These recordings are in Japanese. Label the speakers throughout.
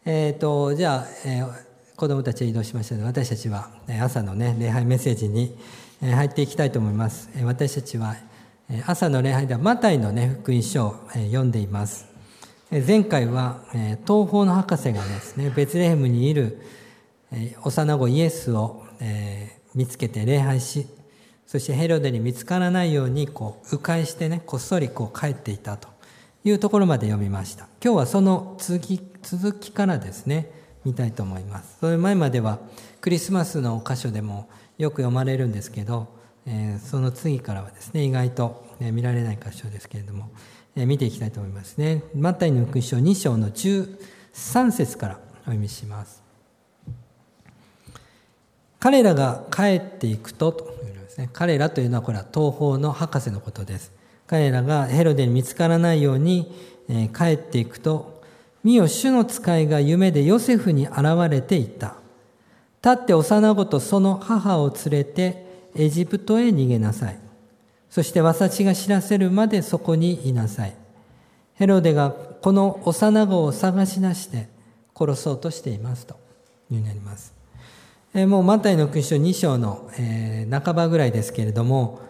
Speaker 1: じゃあ、子どもたちへ移動しましたので、私たちは朝のね、礼拝メッセージに入っていきたいと思います。私たちは朝の礼拝ではマタイのね、福音書を読んでいます。前回は東方の博士がですね、ベツレヘムにいる幼子イエスを見つけて礼拝し、そしてヘロデに見つからないように迂回してね、こっそり帰っていたというところまで読みました。今日はその続きからですね、見たいと思います。その前まではクリスマスの箇所でもよく読まれるんですけど、その次からはですね、意外と見られない箇所ですけれども、見ていきたいと思いますね。マタイの福音書2章の13節からお読みします。彼らが帰っていくというのですね。彼らというのはこれは東方の博士のことです。彼らがヘロデに見つからないように帰っていくと、見よ、主の使いが夢でヨセフに現れていた。立って幼子とその母を連れてエジプトへ逃げなさい。そして私が知らせるまでそこにいなさい。ヘロデがこの幼子を探し出して殺そうとしていますというになります。もうマタイの福音書2章の半ばぐらいですけれども、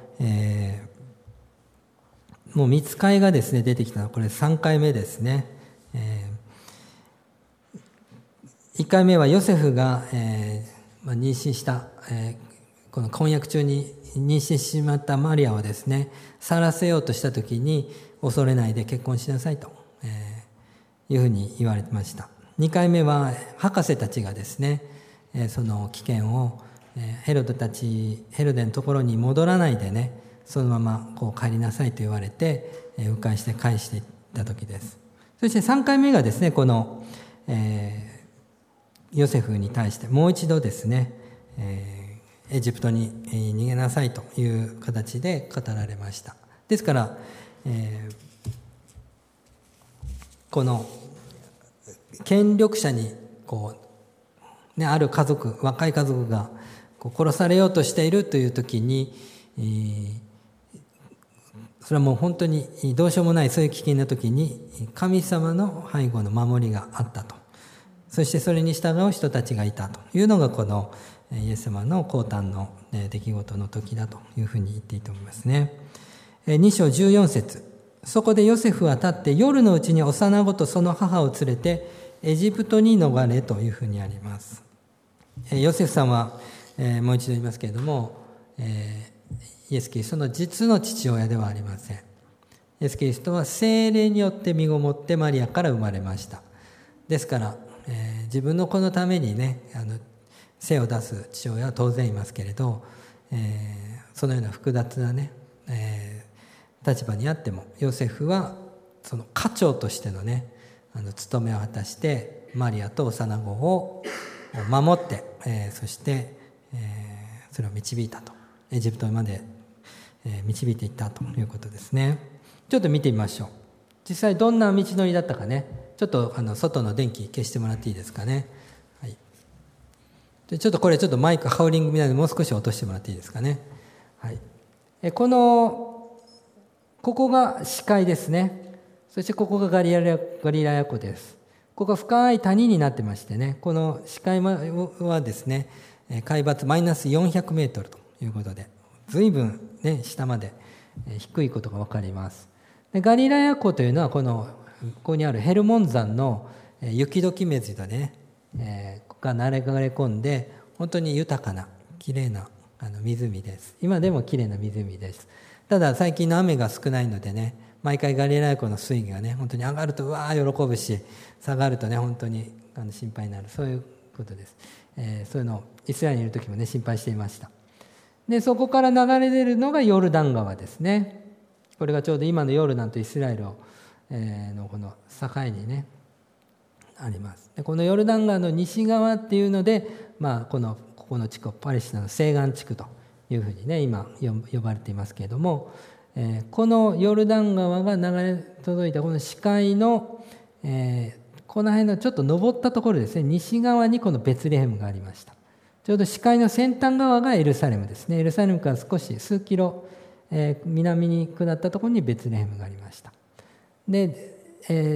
Speaker 1: もう御使いがですね出てきたのはこれ3回目ですね。1回目はヨセフが妊娠したこの婚約中に妊娠してしまったマリアをですね去らせようとした時に、恐れないで結婚しなさいというふうに言われてました。2回目は博士たちがですねその危険をヘロデのところに戻らないでね、そのまま帰りなさいと言われて迂回して返していった時です。そして3回目がですね、このヨセフに対してもう一度ですねエジプトに逃げなさいという形で語られました。ですから、この権力者にある若い家族が殺されようとしているという時に、それはもう本当にどうしようもないそういう危険な時に神様の背後の守りがあったと、そしてそれに従う人たちがいたというのがこのイエス様の降誕の出来事の時だというふうに言っていいと思いますね。2章14節、そこでヨセフは立って夜のうちに幼子とその母を連れてエジプトに逃れというふうにあります。ヨセフさんは、もう一度言いますけれども、イエス・キリストの実の父親ではありません。イエス・キリストは聖霊によって身ごもってマリアから生まれました。ですから、自分の子のためにね精を出す父親は当然いますけれど、そのような複雑なね、立場にあってもヨセフはその家長としてのね務めを果たしてマリアと幼子を守って、そして、それを導いたと、エジプトまで、導いていったということですね。ちょっと見てみましょう。実際どんな道のりだったかね、ちょっと外の電気消してもらっていいですかね。はい、でちょっとマイクハウリングみたいなのでもう少し落としてもらっていいですかね。はい、ここが視界ですね。そしてここがガリラヤ湖です。ここが深い谷になってましてね、この視界はですね海抜マイナス400メートルということで、随分ね下まで低いことが分かります。でガリラヤ湖というのはここにあるヘルモン山の雪解き水がね、が流れ込んで本当に豊かなきれいな湖です。今でもきれいな湖です。ただ最近の雨が少ないのでね、毎回ガリラヤ湖の水位がね本当に上がるとうわー喜ぶし、下がるとね本当に心配になる、そういうことです。そういうのをイスラエルにいる時もね心配していました。でそこから流れ出るのがヨルダン川ですね。これがちょうど今のヨルダンとイスラエルのこの境にねあります。でこのヨルダン川の西側っていうので、ここの地区をパレスチナの西岸地区というふうにね今呼ばれていますけれども、このヨルダン川が流れ届いたこの視界の、この辺のちょっと登ったところですね、西側にこのベツレヘムがありました。ちょうど視界の先端側がエルサレムですね。エルサレムから少し数キロ、南に下ったところにベツレヘムがありました。で、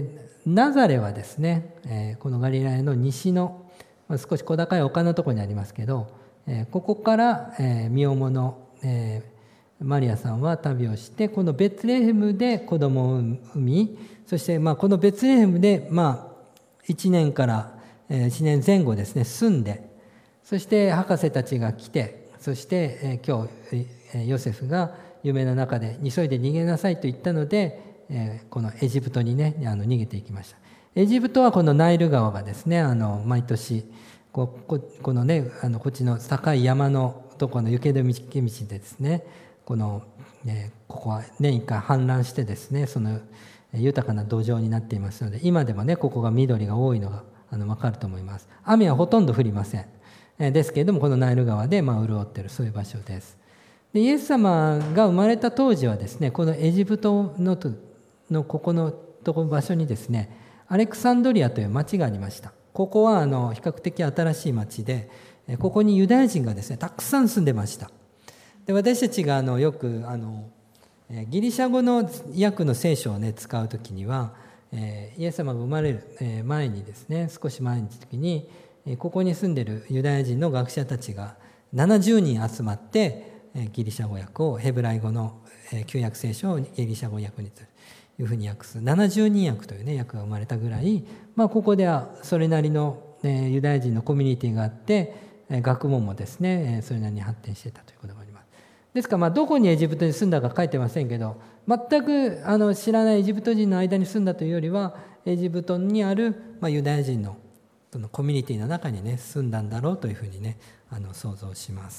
Speaker 1: ナザレはですね、このガリラヤの西の少し小高い丘のところにありますけど、ここから身重のマリアさんは旅をして、このベツレヘムで子供を産み、そしてこのベツレヘムで1年から1年前後ですね住んで、そして博士たちが来て、そして今日ヨセフが夢の中で急いで逃げなさいと言ったので、このエジプトにね逃げていきました。エジプトはこのナイル川がですね毎年このねこっちの高い山のところの雪解け道でですねここは年1回氾濫してですね、その豊かな土壌になっていますので、今でもねここが緑が多いのが分かると思います。雨はほとんど降りません。ですけれどもこのナイル川で潤っている、そういう場所です。でイエス様が生まれた当時はですね、このエジプトのここの場所にですねアレクサンドリアという町がありました。ここは比較的新しい町で、ここにユダヤ人がですねたくさん住んでました。で私たちがよくギリシャ語の訳の聖書をね使うときには、イエス様が生まれる前にですね、少し前の時にここに住んでいるユダヤ人の学者たちが70人集まってギリシャ語訳をヘブライ語の旧約聖書をギリシャ語訳にというふうに訳す70人訳というね訳が生まれたぐらい、ここではそれなりのユダヤ人のコミュニティがあって、学問もですねそれなりに発展していたということがあります。ですからどこにエジプトに住んだか書いてませんけど、全く知らないエジプト人の間に住んだというよりは、エジプトにあるユダヤ人のそのコミュニティの中にね住んだんだろうというふうにね想像します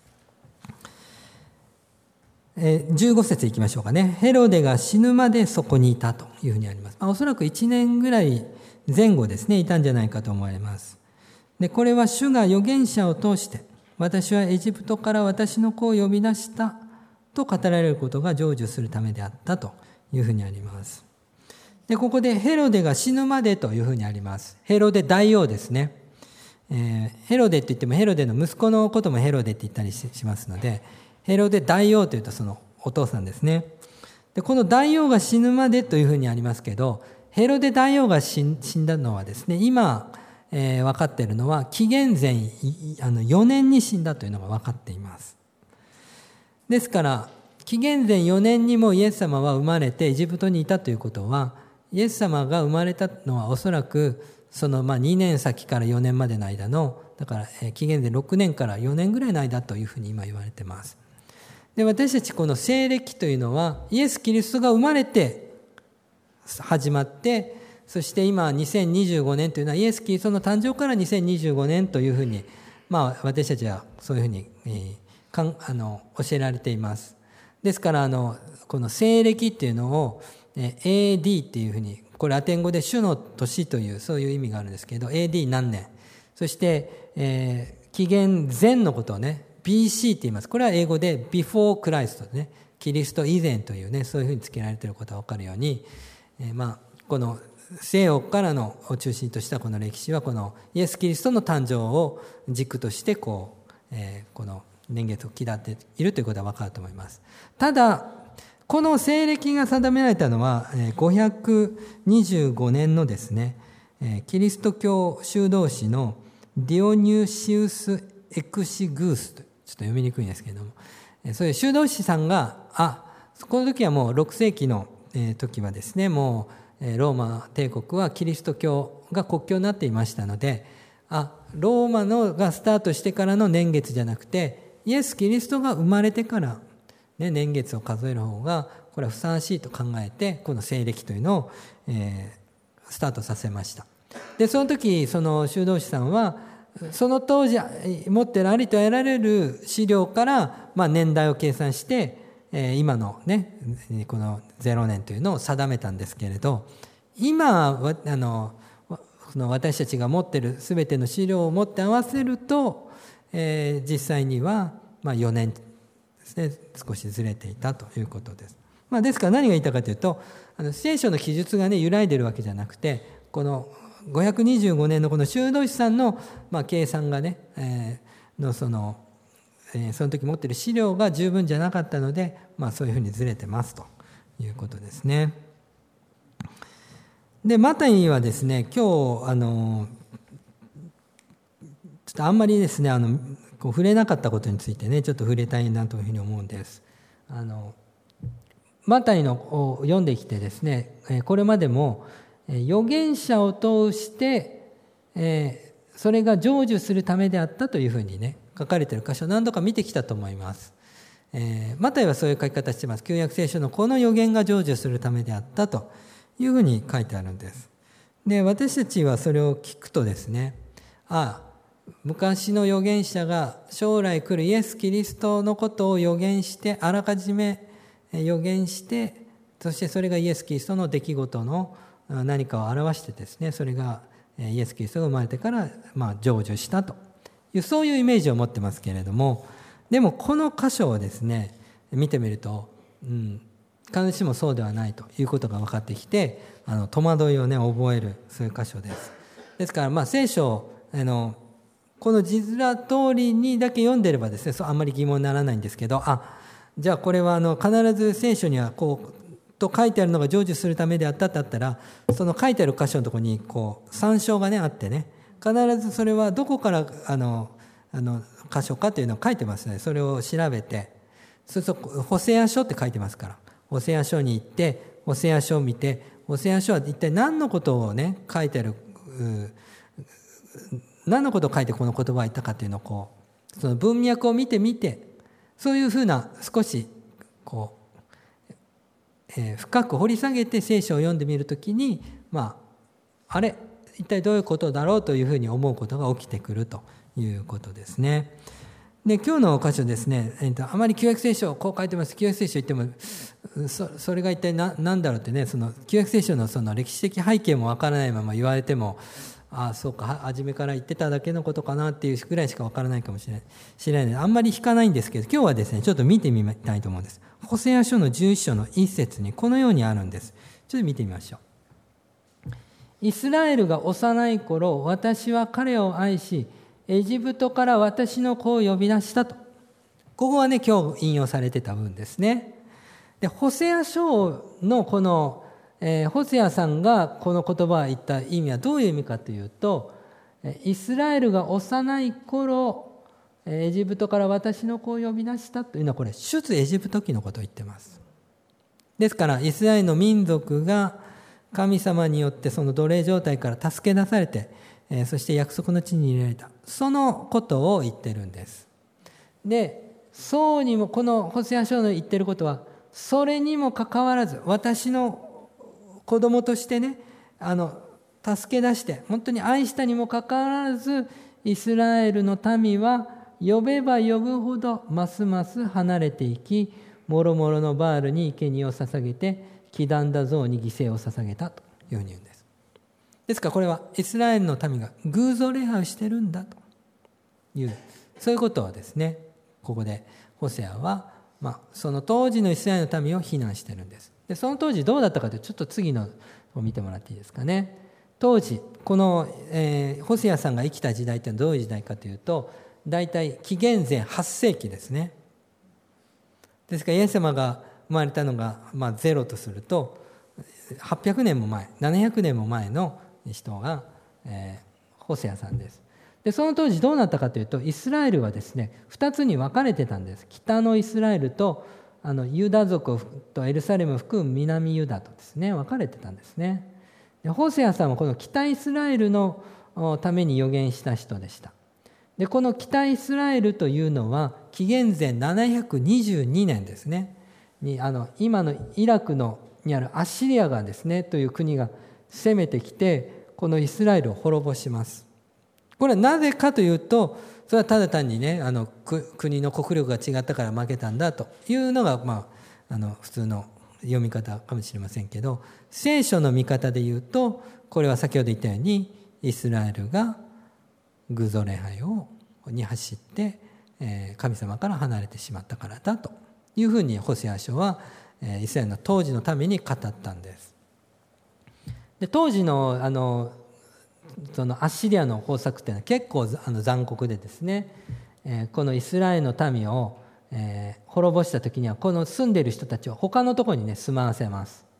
Speaker 1: 。15節いきましょうかね。ヘロデが死ぬまでそこにいたというふうにあります。おそらく1年ぐらい前後ですねいたんじゃないかと思われます。でこれは主が預言者を通して、私はエジプトから私の子を呼び出したと語られることが成就するためであったというふうにあります。でここでヘロデが死ぬまでというふうにあります。ヘロデ大王ですね。ヘロデって言ってもヘロデの息子のこともヘロデって言ったりしますので、ヘロデ大王というとそのお父さんですね。でこの大王が死ぬまでというふうにありますけど、ヘロデ大王が死んだのはですね、今分かっているのは紀元前4年に死んだというのが分かっています。ですから紀元前4年にもイエス様は生まれてエジプトにいたということは、イエス様が生まれたのはおそらくその2年先から4年までの間の、だから紀元前6年から4年ぐらいの間というふうに今言われています。で私たちこの西暦というのはイエス・キリストが生まれて始まって、そして今2025年というのはイエス・キリストの誕生から2025年というふうに、私たちはそういうふうに教えられています。ですからこの西暦っていうのを AD っていうふうに、これラテン語で主の年というそういう意味があるんですけど、 AD 何年、そして、紀元前のことをね BC って言います。これは英語で Before Christ ね、キリスト以前というね、そういうふうに付けられていることが分かるように、この西洋からのを中心としたこの歴史は、このイエス・キリストの誕生を軸としてこの年月を刻っているということは分かると思います。ただこの西暦が定められたのは525年のですね、キリスト教修道士のディオニュシウス・エクシグースと、ちょっと読みにくいんですけれども、そういう修道士さんがこの時はもう6世紀の時はですね、もうローマ帝国はキリスト教が国教になっていましたので、ローマのがスタートしてからの年月じゃなくて、イエス・キリストが生まれてから、年月を数える方がこれはふさわしいと考えて、この西暦というのを、スタートさせました。でその時その修道士さんはその当時持っているありと得られる資料から、年代を計算して今のねこの0年というのを定めたんですけれど、今私たちが持っている全ての資料を持って合わせると、実際には4年ですね、少しずれていたということです。ですから何が言いたいかというと、聖書の記述がね揺らいでいるわけじゃなくて、この525年のこの修道士さんの計算がね、その時持っている資料が十分じゃなかったので、そういうふうにずれてますということですね。 でマタイはですね、今日ちょっとあんまりですねこう触れなかったことについてねちょっと触れたいなというふうに思うんです。マタイのを読んできてですね、これまでも預言者を通してそれが成就するためであったというふうにね書かれている箇所を何度か見てきたと思います。マタイはそういう書き方してます。旧約聖書のこの預言が成就するためであったというふうに書いてあるんです。で私たちはそれを聞くとですね、昔の預言者が将来来るイエス・キリストのことを預言してあらかじめ預言して、そしてそれがイエス・キリストの出来事の何かを表してですね、それがイエス・キリストが生まれてから成就したというそういうイメージを持ってますけれども、でもこの箇所をですね見てみると、必ずしもそうではないということが分かってきて、戸惑いをね覚えるそういう箇所です。ですから聖書をこの字面通りにだけ読んでればですねあんまり疑問にならないんですけど、じゃあこれは必ず聖書にはこうと書いてあるのが成就するためであったってあったら、その書いてある箇所のところにこう参照がねあってね、必ずそれはどこから箇所かというのを書いてますので、それを調べて、そうするとホセア書って書いてますから、ホセア書に行ってホセア書を見て、ホセア書は一体何のことをね書いてある、何のことを書いてこの言葉を言ったかというのをこうその文脈を見てみて、そういうふうな少しこう、深く掘り下げて聖書を読んでみるときに、あれ一体どういうことだろうというふうに思うことが起きてくるということですね。で今日の箇所ですね、あまり旧約聖書こう書いてます。旧約聖書言ってもそれが一体何だろうってね、その旧約聖書のその歴史的背景もわからないまま言われても、そうか初めから言ってただけのことかなっていうぐらいしかわからないかもしれないので、あんまり引かないんですけど、今日はですねちょっと見てみたいと思うんです。ホセア書の11章の1節にこのようにあるんです。ちょっと見てみましょう。イスラエルが幼い頃、私は彼を愛し、エジプトから私の子を呼び出したと。ここはね今日引用されてた文ですね。でホセア書のこの、ホセアさんがこの言葉を言った意味はどういう意味かというと、イスラエルが幼い頃エジプトから私の子を呼び出したというのは、これ出エジプト記のことを言ってます。ですからイスラエルの民族が神様によってその奴隷状態から助け出されて、そして約束の地に入れられた、そのことを言ってるんです。でそうにもこのホセア書の言ってることは、それにもかかわらず私の子供としてね助け出して本当に愛したにもかかわらず、イスラエルの民は呼べば呼ぶほどますます離れていき、もろもろのバールに生贄を捧げて木だんだ像に犠牲を捧げたというふうに言うんです。ですからこれはイスラエルの民が偶像礼拝をしてるんだという、そういうことをですねここでホセアは、その当時のイスラエルの民を非難してるんです。でその当時どうだったかというと、ちょっと次のを見てもらっていいですかね。当時この、ホセアさんが生きた時代というのはどういう時代かというと、だいたい紀元前8世紀ですね。ですからイエス様が生まれたのが、ゼロとすると800年も前700年も前の人が、ホセアさんです。でその当時どうなったかというと、イスラエルはですね2つに分かれてたんです。北のイスラエルとユダ族とエルサレムを含む南ユダとですね分かれてたんですね。でホセアさんはこの北イスラエルのために預言した人でした。でこの北イスラエルというのは紀元前722年ですねに今のイラクにあるアッシリアがですねという国が攻めてきて、このイスラエルを滅ぼします。これはなぜかというと、それはただ単にね国の国力が違ったから負けたんだというのが、普通の読み方かもしれませんけど、聖書の見方で言うと、これは先ほど言ったようにイスラエルが偶像礼拝に走って、神様から離れてしまったからだというふうにホセア書はイスラエルの当時のために語ったんです。で当時のそのアッシリアの方策というのは結構残酷でですね、このイスラエルの民を、滅ぼした時にはこの住んでいる人たちを他のところにね住まわせます。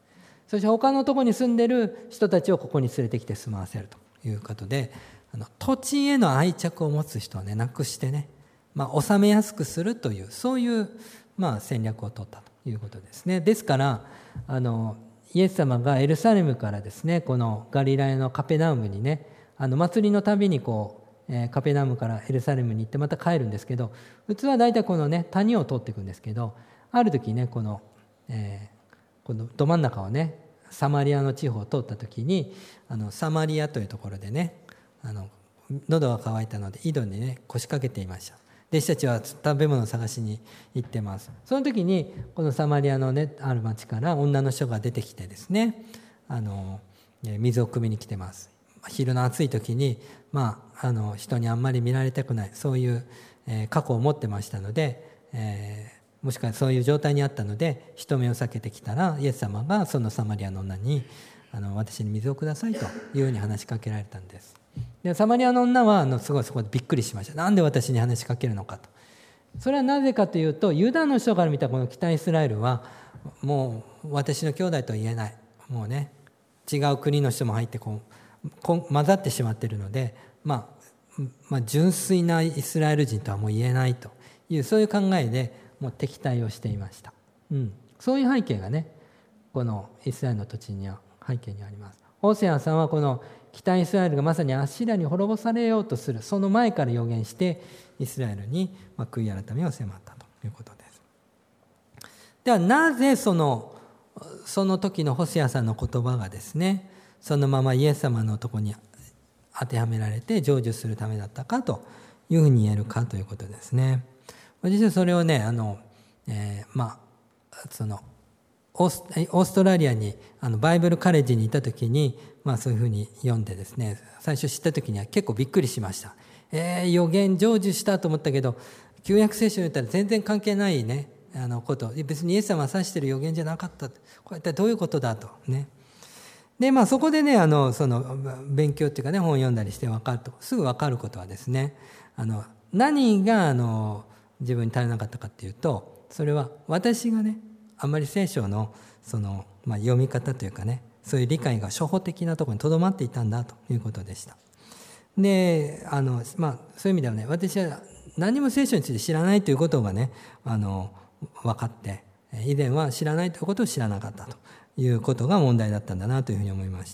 Speaker 1: そして他のところに住んでる人たちをここに連れてきて住まわせるということで、土地への愛着を持つ人をねなくしてね、治めやすくするというそういう戦略を取ったということですね。ですからイエス様がエルサレムからですね、このガリラヤのカペナウムにね、祭りのたびにカペナウムからエルサレムに行ってまた帰るんですけど、普通は大体このね谷を通っていくんですけど、ある時ねこのど真ん中をねサマリアの地方を通った時にサマリアというところでね喉が渇いたので井戸にね腰掛けていました。弟子たちは食べ物を探しに行ってます。その時にこのサマリアのねある町から女の人が出てきてですね、水を汲みに来てます。昼の暑い時に、人にあんまり見られたくないそういう、過去を持ってましたので、もしくはそういう状態にあったので人目を避けてきたら、イエス様がそのサマリアの女に私に水をくださいというように話しかけられたんです。でサマリアの女はすごいそこでびっくりしました。なんで私に話しかけるのかと。それはなぜかというと、ユダの人から見たこの北イスラエルはもう私の兄弟と言えない、もうね違う国の人も入って混ざってしまっているので、純粋なイスラエル人とはもう言えないというそういう考えでもう敵対をしていました。そういう背景がねこのイスラエルの土地には背景にあります。ホセアさんはこの北イスラエルがまさにアッシリアに滅ぼされようとするその前から予言してイスラエルに悔い改めを迫ったということです。ではなぜその時のホセアさんの言葉がですねそのままイエス様のところに当てはめられて成就するためだったかというふうに言えるかということですね。実はそれをねオーストラリアにバイブルカレッジにいた時に、そういうふうに読んでですね、最初知った時には結構びっくりしました。予言成就したと思ったけど旧約聖書に言ったら全然関係ないねこと別にイエス様が指している予言じゃなかった、これ一体どういうことだとね。でそこでねその勉強っていうかね本を読んだりしてすぐ分かることはですね、何が自分に足りなかったかっていうと、それは私がねあんまり聖書の読み方というかねそういう理解が初歩的なところにとどまっていたんだということでした。でそういう意味ではね、私は何も聖書について知らないということがね分かって、以前は知らないということを知らなかったということが問題だったんだなというふうに思いました。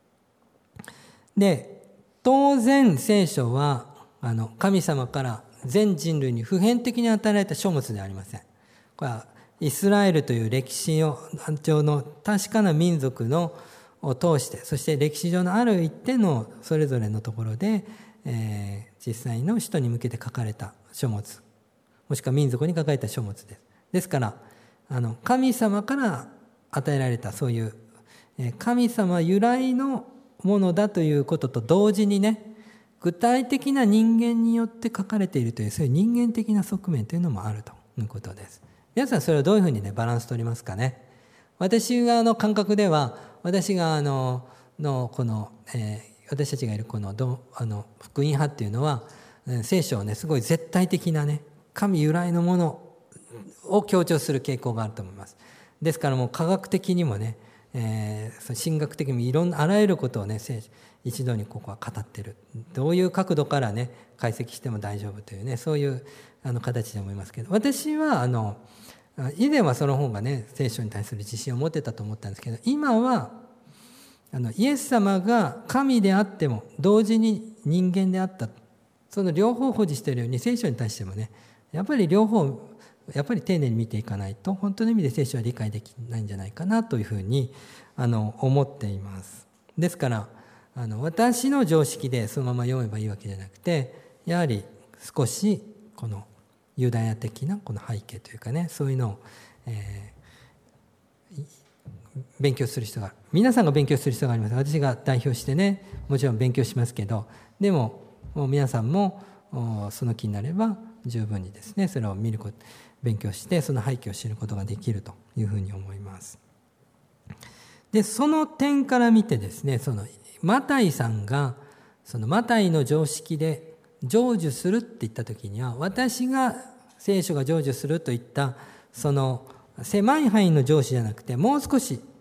Speaker 1: で当然聖書は神様から全人類に普遍的に与えられた書物ではありません。これはイスラエルという歴史上の確かな民族を通して、そして歴史上のある一定のそれぞれのところで、実際の人に向けて書かれた書物、もしくは民族に書かれた書物です。ですから神様から与えられたそういう神様由来のものだということと同時にね、具体的な人間によって書かれているというそういう人間的な側面というのもあるということです。皆さんそれをどういうふうにねバランス取りますかね。私の感覚では、私が私たちがいるこの福音派っていうのは聖書をねすごい絶対的なね神由来のものを強調する傾向があると思います。ですからもう科学的にもね、神学的にもいろんなあらゆることをね一度にここは語ってる、どういう角度からね解析しても大丈夫というねそういう形で思いますけど、私は以前はその方がね聖書に対する自信を持ってたと思ったんですけど、今はイエス様が神であっても同時に人間であった、その両方を保持しているように聖書に対してもねやっぱり両方丁寧に見ていかないと本当の意味で聖書は理解できないんじゃないかなというふうに思っています。ですから私の常識でそのまま読めばいいわけじゃなくて、やはり少しこのユダヤ的なこの背景というかねそういうのを、勉強する人が、皆さんが勉強する必要があります。私が代表してねもちろん勉強しますけど、でも皆さんもその気になれば十分にですねそれを勉強してその背景を知ることができるというふうに思います。でその点から見てですね、マタイさんがそのマタイの常識で成就するって言った時には、私が聖書が成就するといったその狭い範囲の成就じゃなくて、もう少し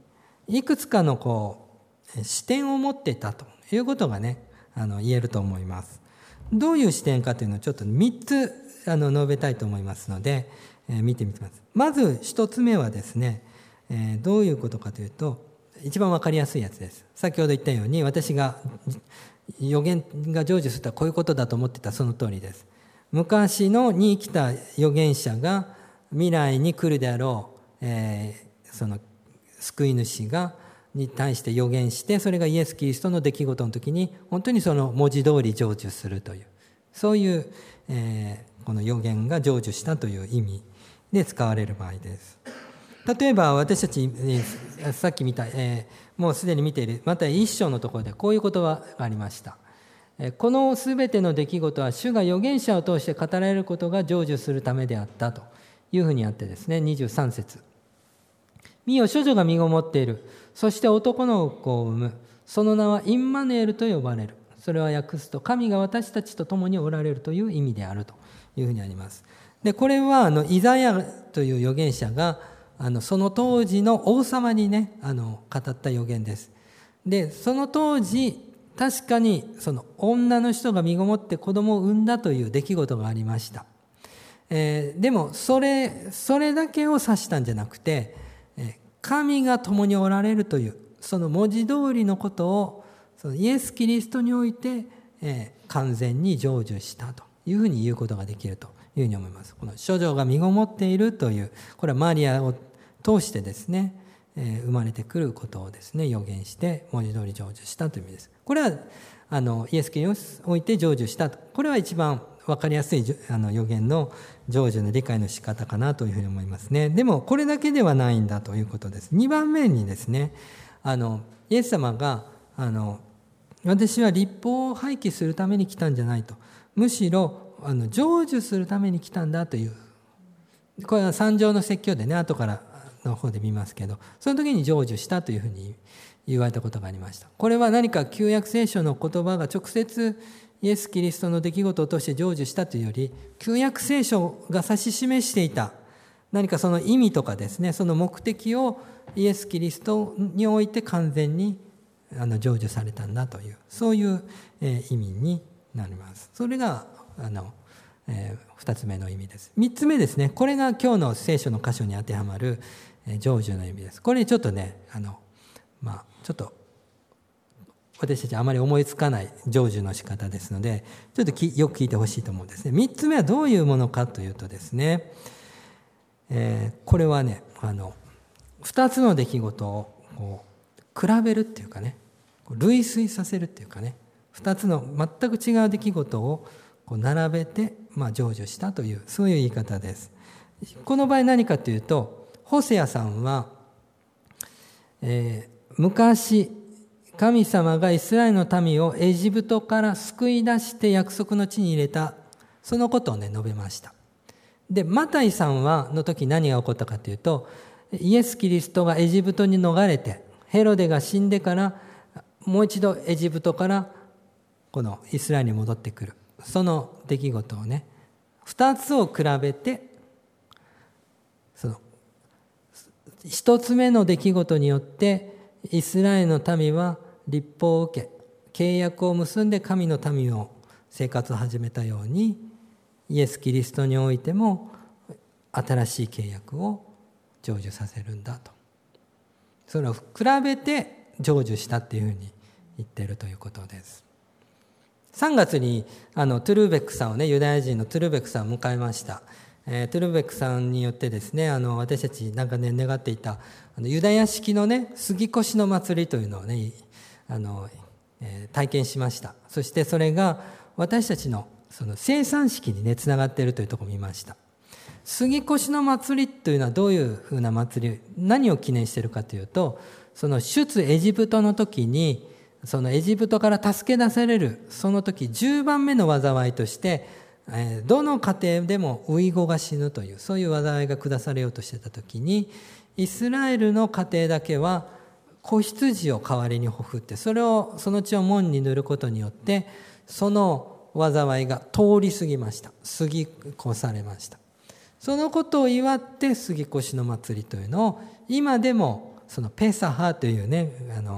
Speaker 1: いくつかの視点を持っていたということがね言えると思います。どういう視点かというのをちょっと3つ述べたいと思いますので、見てみます。まず1つ目はですね、どういうことかというと、一番わかりやすいやつです。先ほど言ったように、私が予言が成就するとはこういうことだと思ってた、その通りです。昔に生きた預言者が未来に来るであろう、その救い主に対して予言して、それがイエス・キリストの出来事の時に本当にその文字通り成就するという、そういう、この予言が成就したという意味で使われる場合です。例えば私たち、さっき見た、もうすでに見ているまた一章のところでこういう言葉がありました。このすべての出来事は主が預言者を通して語られることが成就するためであったというふうにあってですね、23節。見よ、処女が身ごもっている。そして男の子を産む。その名はインマヌエルと呼ばれる。それは訳すと神が私たちと共におられるという意味であるというふうにあります。でこれはイザヤという預言者がその当時の王様にね語った預言です。でその当時確かにその女の人が身ごもって子供を産んだという出来事がありました。でもそれだけを指したんじゃなくて、神が共におられるというその文字通りのことをそのイエス・キリストにおいて、完全に成就したというふうに言うことができるというふうに思います。この処女が身ごもっているという、これはマリアを通してですね、生まれてくることをですね予言して文字通り成就したという意味です。これはイエス・キリストにおいて成就したと、これは一番分かりやすい予言の成就の理解の仕方かなというふうに思いますね。でもこれだけではないんだということです。2番目にですね、イエス様が私は律法を廃棄するために来たんじゃないと、むしろ成就するために来たんだという、これは三条の説教でね後からの方で見ますけど、その時に成就したというふうに言われたことがありました。これは何か旧約聖書の言葉が直接イエス・キリストの出来事を通して成就したというより、旧約聖書が指し示していた何かその意味とかですね、その目的をイエス・キリストにおいて完全に成就されたんだという、そういう意味になります。それが2つ目の意味です。3つ目ですね、これが今日の聖書の箇所に当てはまる成就の意味です。これちょっとねちょっと私たちあまり思いつかない成就の仕方ですので、ちょっとよく聞いてほしいと思うんですね。3つ目はどういうものかというとですね、これはね2つの出来事を比べるっていうかね、類推させるっていうかね、2つの全く違う出来事を並べて成就したという、そういう言い方です。この場合何かというと、ホセアさんは、昔神様がイスラエルの民をエジプトから救い出して約束の地に入れた、そのことをね述べました。でマタイさんはの時何が起こったかというと、イエス・キリストがエジプトに逃れてヘロデが死んでからもう一度エジプトからこのイスラエルに戻ってくる、その出来事をね2つを比べて、その1つ目の出来事によってイスラエルの民は律法を受け契約を結んで神の民を生活を始めたように、イエス・キリストにおいても新しい契約を成就させるんだと、それを比べて成就したっていうふうに言っているということです。3月にトゥルーベックさんをね、ユダヤ人のトゥルーベックさんを迎えました。トゥルーベックさんによってですね、私たち長年願っていたユダヤ式のね杉越の祭りというのをね体験しました。そしてそれが私たちのその生産式にねつながっているというところを見ました。杉越の祭りというのはどういうふうな祭り、何を記念しているかというと、その出エジプトの時にそのエジプトから助け出されるその時10番目の災いとして、どの家庭でもウイゴが死ぬという、そういう災いが下されようとしていた時に、イスラエルの家庭だけは子羊を代わりにほふって、その血を門に塗ることによってその災いが通り過ぎました。過ぎ越されました。そのことを祝って杉越の祭りというのを今でもそのペサハというね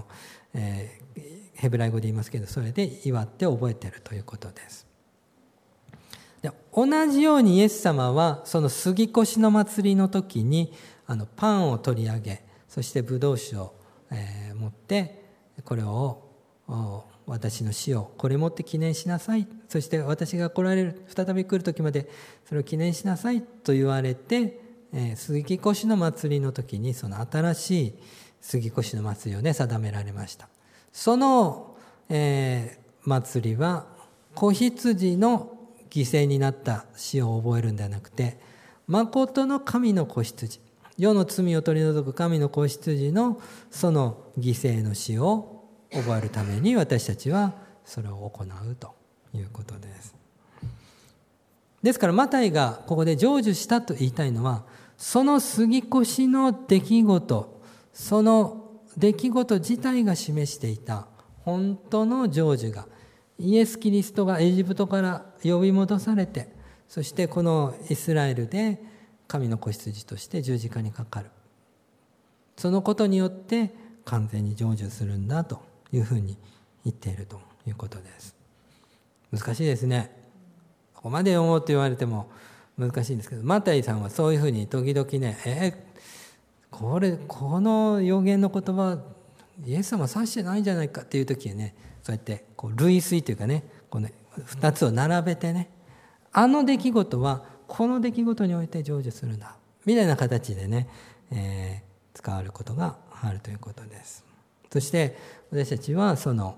Speaker 1: ヘブライ語で言いますけど、それで祝って覚えているということです。で同じようにイエス様はその杉越の祭りの時にパンを取り上げ、そしてブドウ酒を、持ってこれを私の死をこれ持って記念しなさい、そして私が再び来る時までそれを記念しなさいと言われて、杉越の祭りの時にその新しい杉越の祭りをね定められました。その、祭りは子羊の犠牲になった死を覚えるんではなくて、誠の神の子羊、世の罪を取り除く神の子羊のその犠牲の死を覚えるために私たちはそれを行うということです。ですからマタイがここで成就したと言いたいのは、その杉越の出来事、その出来事自体が示していた本当の成就が、イエス・キリストがエジプトから呼び戻されて、そしてこのイスラエルで神の子羊として十字架にかかる、そのことによって完全に成就するんだというふうに言っているということです。難しいですね。ここまで読もうと言われても難しいんですけど、マタイさんはそういうふうに時々ね、この預言の言葉イエス様は指してないんじゃないかっていう時にね、そうやって類推というかね、2つを並べてね、あの出来事はこの出来事において成就するんだみたいな形でね、使われることがあるということです。そして私たちはその、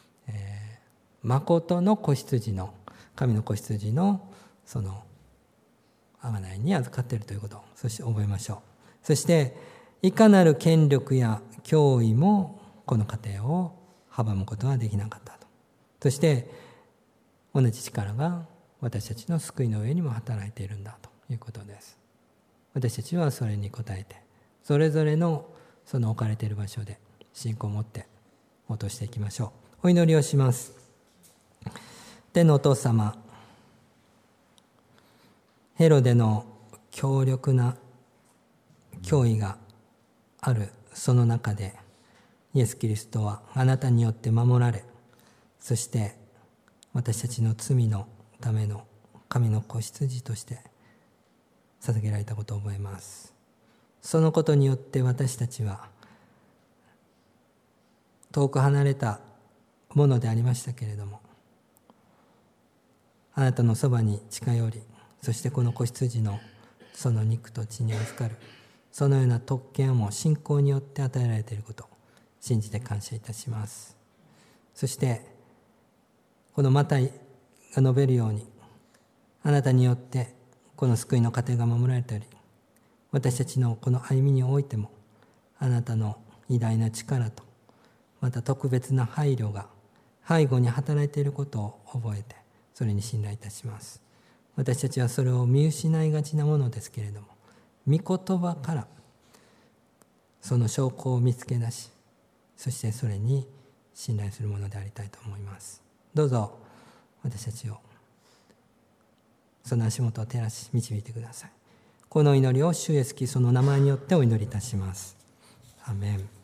Speaker 1: 誠の子羊の神の子羊のその贖いに預かっているということをそして覚えましょう。そしていかなる権力や脅威もこの過程を阻むことはできなかったと。そして同じ力が私たちの救いの上にも働いているんだということです。私たちはそれに応えて、それぞれのその置かれている場所で信仰を持って応答していきましょう。お祈りをします。天のお父様、ヘロデの強力な脅威があるその中で、イエス・キリストはあなたによって守られ、そして私たちの罪のための神の子羊として捧げられたことを覚えます。そのことによって私たちは遠く離れたものでありましたけれども、あなたのそばに近寄り、そしてこの子羊のその肉と血に預かる、そのような特権をも信仰によって与えられていることを信じて感謝いたします。そしてこのマタイが述べるように、あなたによってこの救いの過程が守られたり、私たちのこの歩みにおいてもあなたの偉大な力とまた特別な配慮が背後に働いていることを覚えて、それに信頼いたします。私たちはそれを見失いがちなものですけれども、御言葉からその証拠を見つけ出し、そしてそれに信頼するものでありたいと思います。どうぞ私たちをその足元を照らし導いてください。この祈りを主イエスキリストの名前によってお祈りいたします。アメン。